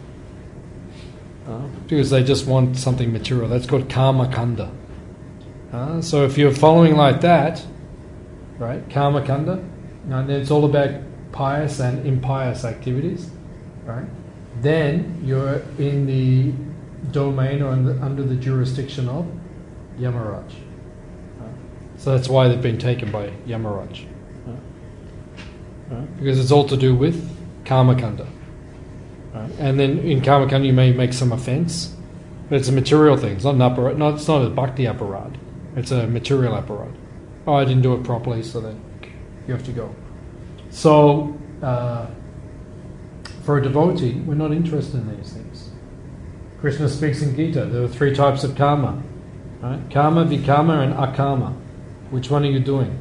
Because they just want something material. That's called Karma Kanda. So if you're following like that, right, Karma Kanda, and then it's all about pious and impious activities, right? Then you're in the domain or under the jurisdiction of Yamaraj. So that's why they've been taken by Yamaraj. Because it's all to do with Karma Kanda. Right? And then in Karma Kanda you may make some offense, but it's a material thing. It's not an aparad. No, it's not a bhakti aparad. It's a material aparad. Oh, I didn't do it properly, so then you have to go. So, for a devotee, we're not interested in these things. Krishna speaks in Gita. There are 3 types of karma. Right? Karma, vikarma, and akarma. Which one are you doing?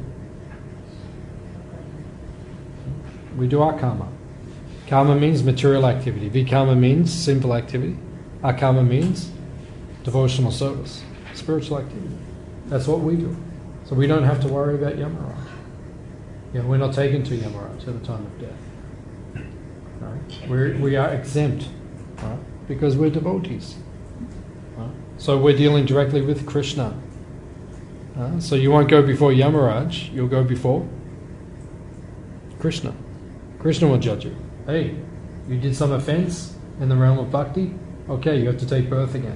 We do akarma. Karma means material activity. Vikarma means simple activity. Akarma means devotional service, spiritual activity. That's what we do. So we don't have to worry about Yamaraj. We're not taken to Yamaraj at the time of death. Right? We are exempt, right? Because we're devotees. Right? So we're dealing directly with Krishna. So you won't go before Yamaraj, you'll go before Krishna. Krishna will judge you. Hey, you did some offense in the realm of bhakti? Okay, you have to take birth again.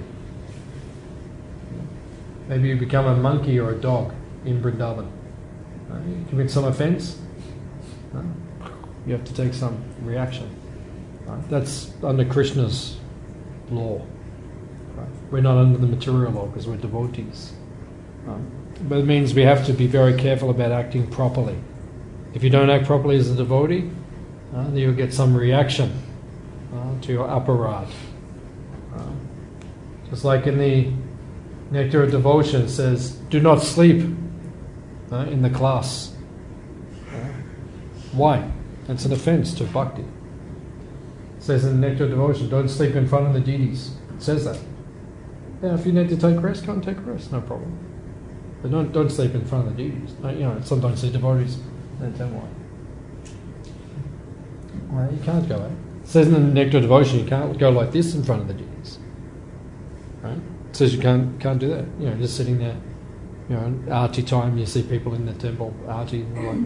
Maybe you become a monkey or a dog in Vrindavan. You commit some offense, you have to take some reaction. That's under Krishna's law. We're not under the material law because we're devotees. But it means we have to be very careful about acting properly. If you don't act properly as a devotee, then you'll get some reaction to your aparad. Just like in the Nectar of Devotion, it says, do not sleep in the class. Why? It's an offense to bhakti. It says in the Nectar of Devotion, don't sleep in front of the deities. It says that. Yeah, if you need to take rest, go and take rest, no problem. But don't sleep in front of the deities. Sometimes the devotees, they tell why. Well, you can't go. It says in the Nectar of Devotion, you can't go like this in front of the deities. Right? It says you can't do that. Just sitting there. Arti time, you see people in the temple, Arti, like,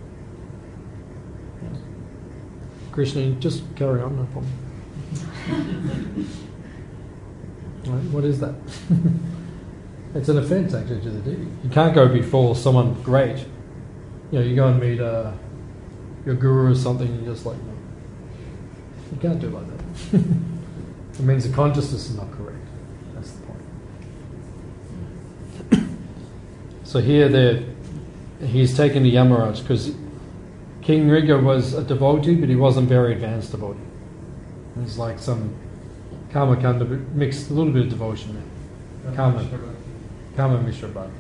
Krishna, just carry on, no problem. Right, what is that? It's an offence actually to the deity. You can't go before someone great. You go and meet your guru or something, and you're just like, no. You can't do it like that. It means the consciousness is not correct. That's the point. So here he's taken to Yamaraj because King Nriga was a devotee, but he wasn't very advanced devotee. There's like some Karma Kanda mixed a little bit of devotion there. Karma Mishra Bhakti.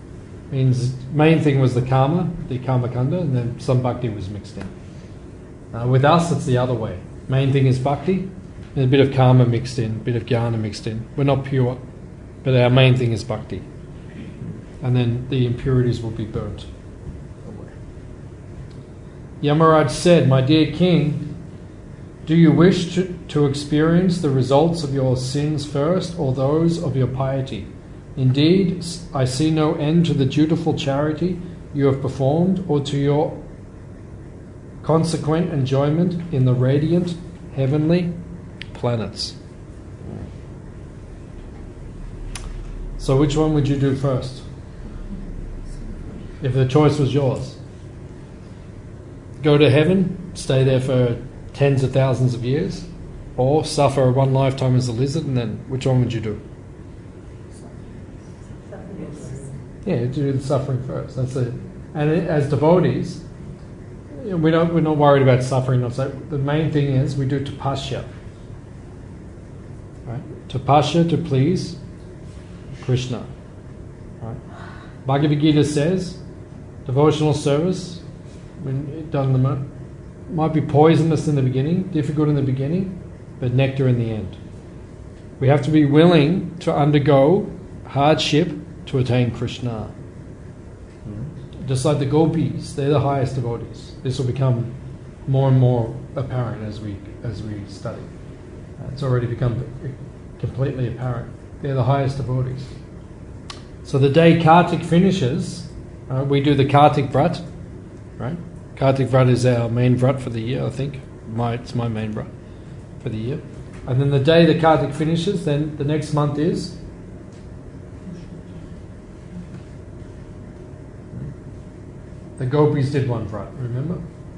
Means main thing was the Karma Kanda, and then some Bhakti was mixed in. With us, it's the other way. Main thing is bhakti, and a bit of karma mixed in, a bit of jnana mixed in. We're not pure, but our main thing is bhakti. And then the impurities will be burnt away. Yamaraj said, "My dear king, do you wish to experience the results of your sins first or those of your piety? Indeed, I see no end to the dutiful charity you have performed or to your consequent enjoyment in the radiant heavenly planets." So which one would you do first? If the choice was yours. Go to heaven, stay there for tens of thousands of years, or suffer one lifetime as a lizard, and then which one would you do? Yeah, do the suffering first. That's it. And as devotees, we're not worried about suffering. The main thing is we do tapasya. Right? Tapasya to please Krishna. Right? Bhagavad Gita says, devotional service, when done might be poisonous in the beginning, difficult in the beginning, but nectar in the end. We have to be willing to undergo hardship to attain Krishna. Just like the gopis, they're the highest devotees. This will become more and more apparent as we study. It's already become completely apparent. They're the highest devotees. So the day Kartik finishes, we do the Kartik Vrat, right? Kartik Vrat is our main Vrat for the year, I think. It's my main Vrat for the year. And then the day the Kartik finishes, then the next month is the gopis did one Vrat, remember?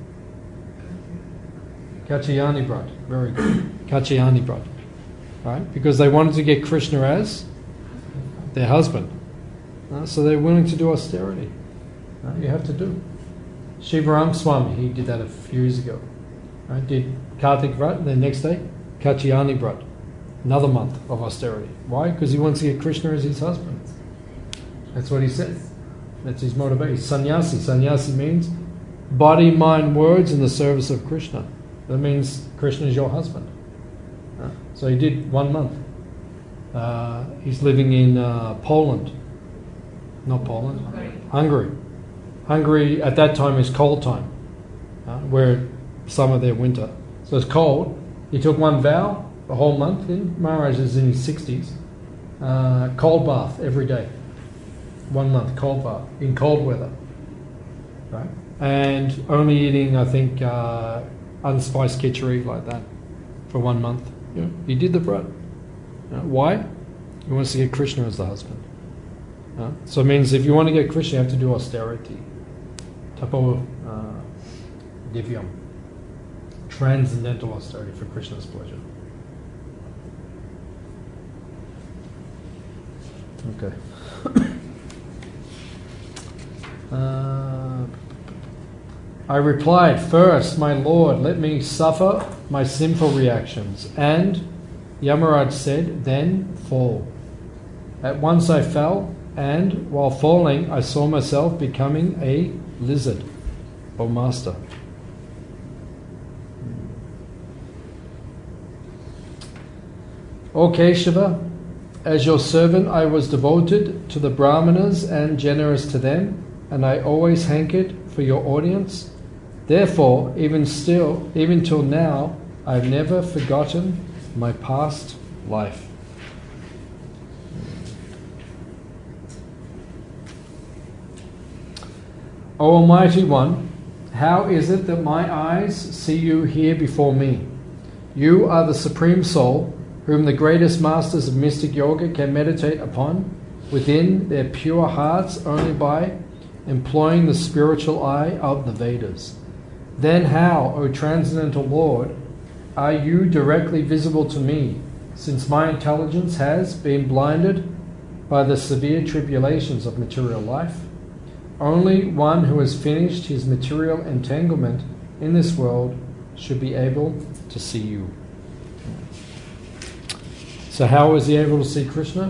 Kachayani Vrat, very good. Kachayani Vrat, right? Because they wanted to get Krishna as their husband. So they're willing to do austerity. You have to do. Shivaram Swami, he did that a few years ago. Right? Did Kartik Vrat, and then next day, Kachayani Vrat. Another month of austerity. Why? Because he wants to get Krishna as his husband. That's what he said. That's his motivation. Sannyasi. Sannyasi means body, mind, words in the service of Krishna. That means Krishna is your husband. So he did 1 month. He's living in Poland. Not Poland. Hungary. Hungary at that time is cold time, where summer there, winter. So it's cold. He took one vow, the whole month. Maharaj is in his 60s. Cold bath every day. 1 month, cold bath, in cold weather. Right? And only eating, I think, unspiced khichdi like that for 1 month. He did the Vrat. Why? He wants to get Krishna as the husband. So it means if you want to get Krishna, you have to do austerity. Tapo divyam. Transcendental austerity for Krishna's pleasure. Okay. I replied, "First, my Lord, let me suffer my sinful reactions." And Yamaraj said, "Then fall." At once I fell, and while falling, I saw myself becoming a lizard, O Master. O Keshava, as your servant, I was devoted to the Brahmanas and generous to them, and I always hankered for your audience. Therefore, even till now, I have never forgotten my past life. O Almighty One, how is it that my eyes see you here before me? You are the Supreme Soul, whom the greatest masters of mystic yoga can meditate upon within their pure hearts only by employing the spiritual eye of the Vedas. Then how, O Transcendental Lord, are you directly visible to me, since my intelligence has been blinded by the severe tribulations of material life? Only one who has finished his material entanglement in this world should be able to see you. So how was he able to see Krishna?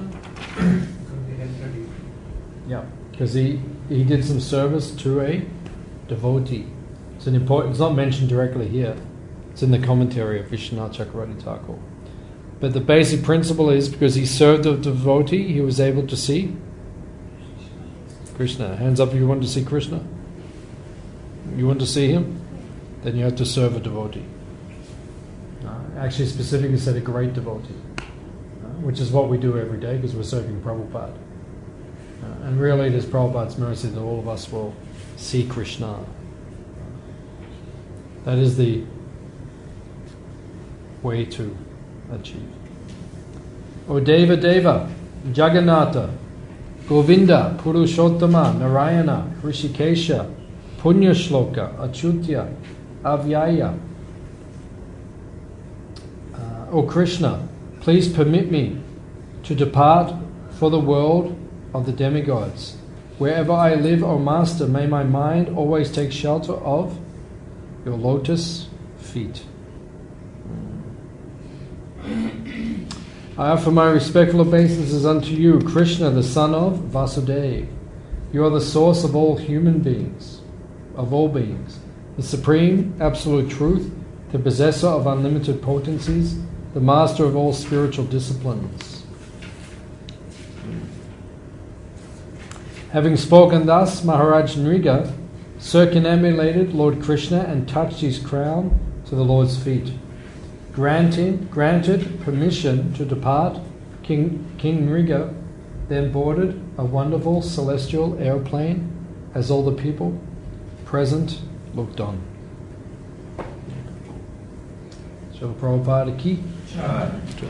Yeah, because he did some service to a devotee. It's an important. It's not mentioned directly here. It's in the commentary of Vishwanath Chakravarti Thakur. But the basic principle is because he served a devotee, he was able to see Krishna. Hands up if you want to see Krishna. You want to see him? Then you have to serve a devotee. Actually, specifically said a great devotee, which is what we do every day because we're serving Prabhupada. And really, it is Prabhupada's mercy that all of us will see Krishna. That is the way to achieve. O Deva Deva, Jagannatha, Govinda, Purushottama, Narayana, Rishikesha, Punyashloka, Achutya, Avyaya. O Krishna, please permit me to depart for the world of the demigods. Wherever I live, O Master, may my mind always take shelter of your lotus feet. I offer my respectful obeisances unto you, Krishna, the son of Vasudeva. You are the source of all human beings, of all beings, the supreme, absolute truth, the possessor of unlimited potencies, the master of all spiritual disciplines. Having spoken thus, Maharaj Nriga circumambulated Lord Krishna and touched his crown to the Lord's feet. Granted permission to depart, King Nriga then boarded a wonderful celestial airplane as all the people present looked on. Srila Prabhupada ki.